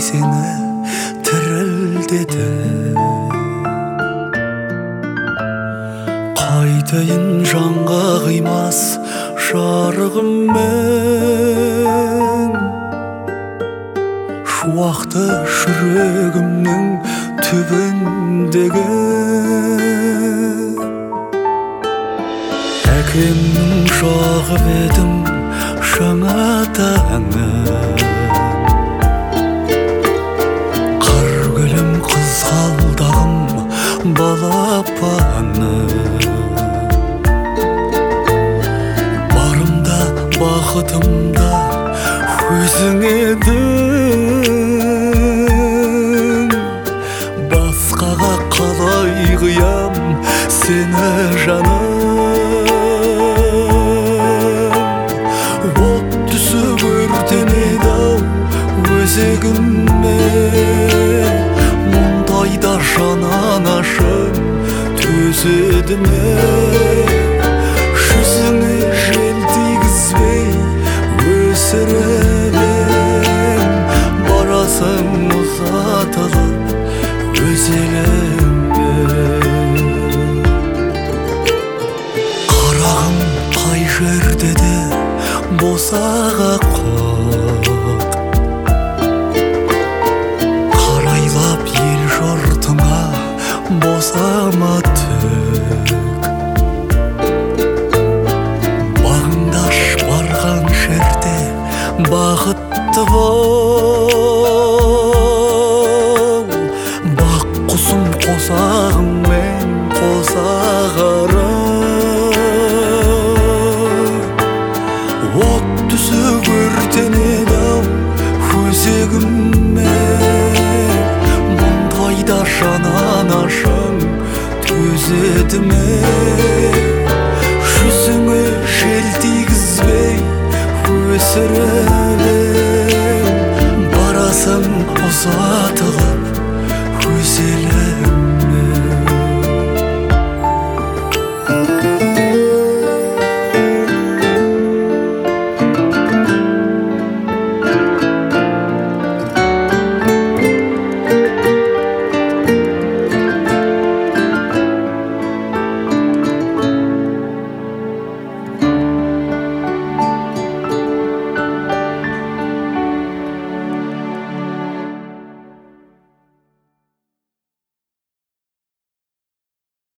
сені тірілдеді. Қайтайын жанға қимас жарығыммен, шуақты жүрегімнің түбіндегі. Әкемнің жағып едім жаңатаңын, қар гүлім қызғалдағым балапаны. Барымда бақытымда өзің едің, басқаға қалай қиям сені жаным. От түсіп өртенеді-ау өзегіме, мұндайда жананашым төзеді ме? Жүзіңе жел тигізбей өсіріп ем, барасың ұзатылып өз еліңе. Қарағым қай жерде де босаға құт, қарайлап ел жұртыңа босама түк. Бағыңдаш барған жерде бақытты бол, бақ құсым қосағыңмен қосағарым. От түсіп өртенеді-ау өзегіме, мұндайда жананашың төзеді ме?